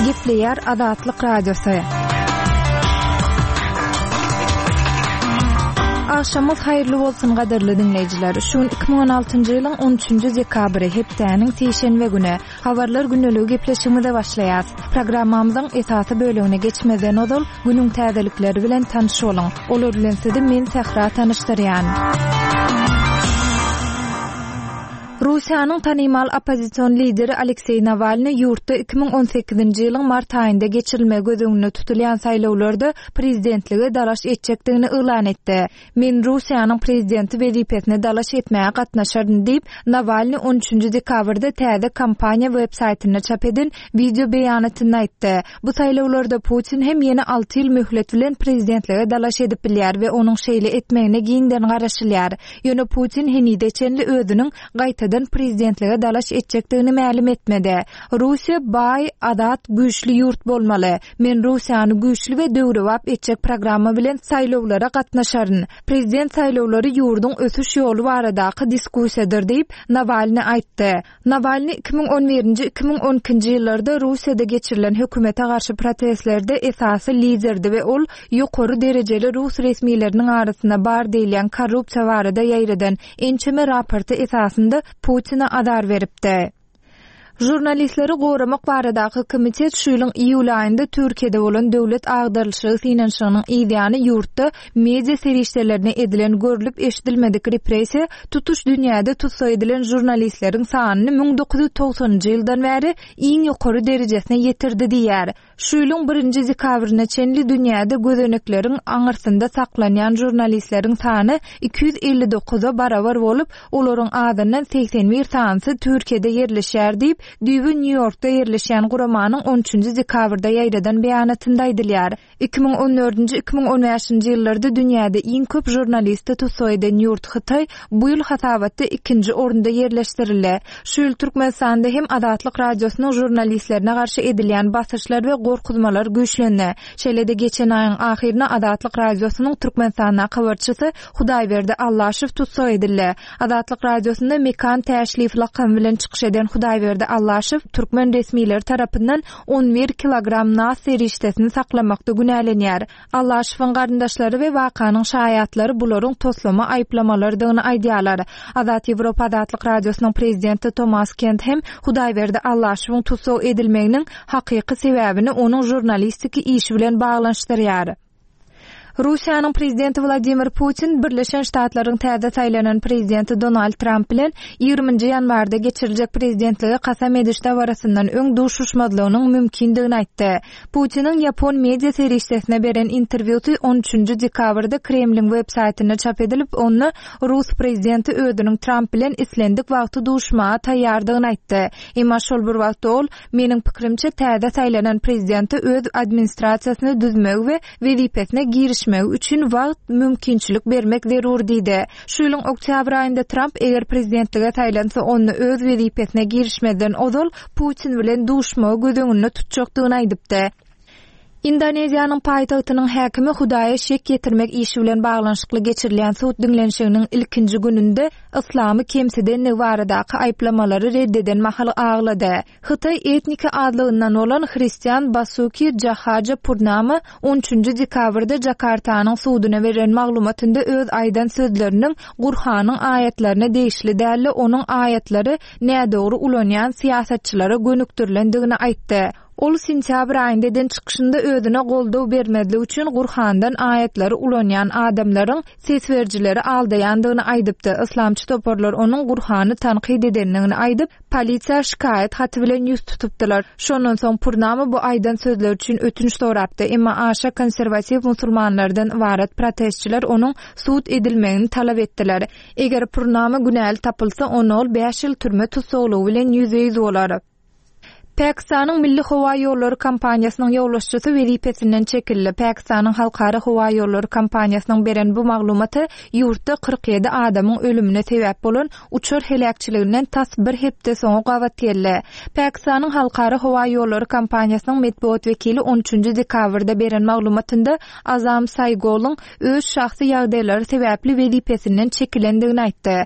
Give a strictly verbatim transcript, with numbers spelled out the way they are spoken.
Gepleýär Azatlyk Radiosu. Akşamyz haýyrly bolsun gaderli dinleýijiler. Şun iki bin on altyncy ýylyň on üçünji dekabry hepdäniň teşenbe güni habarlar güneligi gepleşigimize başlaýar. Programmamyzyň esasy bölümine geçmeden odul günüň täzelikleri bilen tanış bolun. Olar bilen sizi men Sahra tanışdyrýan. Russiýanyň tanymal opozisiýon lideri Aleksey Navalny ýurtda iki bin on sekizinji ýylyň mart aýynda geçirilme gözüňde tutulýan saýlawlarda prezidentligi dalaş etjekdigini elan etdi. Men Russiýanyň prezidenti wezipesine dalaş etmäge gatnaşardym diýip Navalny on üçünji dekabrda täze kampaniýa web saýtyna çap eden video beýanatyny aýtdy. Bu saýlawlarda Putin hem ýene alty ýyl möhlet bilen prezidentlige dalaş edip bilýär we onuň şeýle etmegine giňden garaşylýar. Ýöne Putin henide çenli özüniň gaýta prezidentlige dalaş etjekdigini ma'lum etmedi. Russiýa baý, adat, güýçli ýurt bolmaly. Men Russiýany güýçli we döwrewap etjek programma bilen saýlawlara gatnaşaryn. Prezident saýlawlary ýurdun ösüş ýoly baradaky diskussiýadyr diýip Navalny aýtdy. Navalny iki bin on birinji iki bin on ikinji ýyllarda Russiýada geçirilen hökümete garşy protestlerde esasy liderdi we ol ýokary derejeli Rus resmiýetleriniň arasyna bar diýilen korrupsiýa barada ýaýradan ençeme raporty esasynda Putin'a adar veripdi. Jurnalistleri goramak baradaky komitet şu ýylyň iýul aýynda Türkiýede bolan döwlet agdarlyşygy finansiýanyň ideýany ýurtda media serişdelerine edilen görülip eşidilmedik repressiýa tutuş dünýäde tutsa edilen jurnalistleriň sanyny bin dokuz ýuz togsanjy ýyldan bäri iň ýokary derejesine ýetirdi diýär. Şu ýylyň birinji dekabryna çenli dünýäde gözenekleriň aňyrsynda saklanýan jurnalistleriň sany iki ýüz elli dokuza barabar bolup, olaryň adyndan seksen bir tansy Türkiýede ýerleşýär diýip Düýbi New Yorkda ýerleşýän guramanyň on üçünji dekabrda ýaýradan beýanatynda aýdylýar. iki bin on dördünji iki bin on beşinji ýyllarda dünýäde iň köp jurnalist tutsa eden ýurt Hytaý bu ýyl hasabatda ikinji orunda ýerleşdirildi. Şu ýyl Türkmenistanda hem Azatlyk Radiosynyň jurnalistlerine garşy edilýän basyşlar we gorkuzmalar güýçlendi. Şeýle-de geçen aýyň ahyryna Azatlyk Radiosynyň Türkmenistana habarçysy Hudaýberdi Allaşew tutsa edildi. Azatlyk Radiosynda mekan täşrif lakamy bilen çykyş eden Hudaýberdi Allaşew Türkmen resmiýetleri tarapyndan on bir kilogram nas serişdesini saklamakda günälenýär. Allaşewiň garyndaşlary we wakanyň şaýatlary bularyň toslama aýplamalardygyny aýdýarlar. Azat Ýewropa Azatlyk Radiosynyň prezidenti Thomas Kent hem Hudaýberdi Allaşewiň tutsa edilmeginiň hakyky sebäbini onuň jurnalistiki işi bilen baglanşdyrýar. Russiýanyň prezidenti Vladimir Putin Birleşen Ştatlaryň täze saýlanan prezidenti Donald Trump bilen ýygrymynjy ýanwarda geçiriljek prezidentligi kasam edişde barasyndan öň duşuşmadlygynyň mümkindigini aýtdy. Putiniň Ýapon media serişdesine beren interwýusy on üçünji dekabrda Kremlin web saýtyna çap edilip, onu Rus prezidenti özüniň Trump bilen islendik wagty duşmaga taýýardygyny aýtdy. Emma şol bir wagtda ol, meniň pikirimçe täze saýlanan prezidenti öz administrasiýasyny düzmek we wezipesine giriş üçin wagt mümkinçilik bermek zerur diýdi. Şu ýylyň oktyabr aýynda Trump eger prezidentlige taýlansa onu öz wezipesine girişmeden odul Putin bilen duşmagy gözeňinde tutjakdygyny aýdypdy. Indoneziýanyň paýtagtynyň häkimi Hudaýa şek getirmek işi bilen baglanşykly geçirilýän suwt dinlenşiginiň ilkinji gününde islamy kemseden baradaky aýplamalary reddeden mahal aglady. Hytaý etniki adlygyndan bolan Hristiýan Basuki Jahaja Purnama on üçünji dekabrda Jakartanyň suwdyna beren maglumatynda öz aýdan sözleriniň Gurhanyň ayetlerine değişli däli onuň ayetlary nädogry ulanýan siýasatçylara gönükdirilendigini aýtdy. Ol sentýabr aýynda den çykyşynda özüne goldaw bermedligi üçin Gurhandan ayetleri ulanýan adamlaryň sesberjileri aldaýandygyny aýdypdy. Islamçy toparlar onuň Gurhany tanqid edenligini aýdyp, polisiýa şikaýet haty bilen ýüz tutupdylar. Şondan soň Purnama bu aýdan sözler üçin ötünç sorapdy. Emma aşa konserwatiw musulmanlardan ibaret protestçiler onuň suwt edilmegini talap etdiler. Eger Purnama günäli tapylsa, onu ol beş ýyl türme tutsalygy bilen ýüze bolar. Pakistanyň Milli Howa ýollary kampaniýasynyň ýollaşçysy wezipesinden çekildi. Pakistanyň Halkara Howa ýollary kampaniýasynyň beren bu maglumaty ýurtda kırk yedi adamyň ölümine sebäp bolan uçur helakçylygynyň tas bir hepde soň gawatýarly. Pakistanyň Halkara Howa ýollary kampaniýasynyň medeniýet wekili on üçünji dekabrda beren maglumatynda Azam Saygoluň öz şahsy ýagdaýlary sebäpli wezipesinden çekilendigini aýtdy.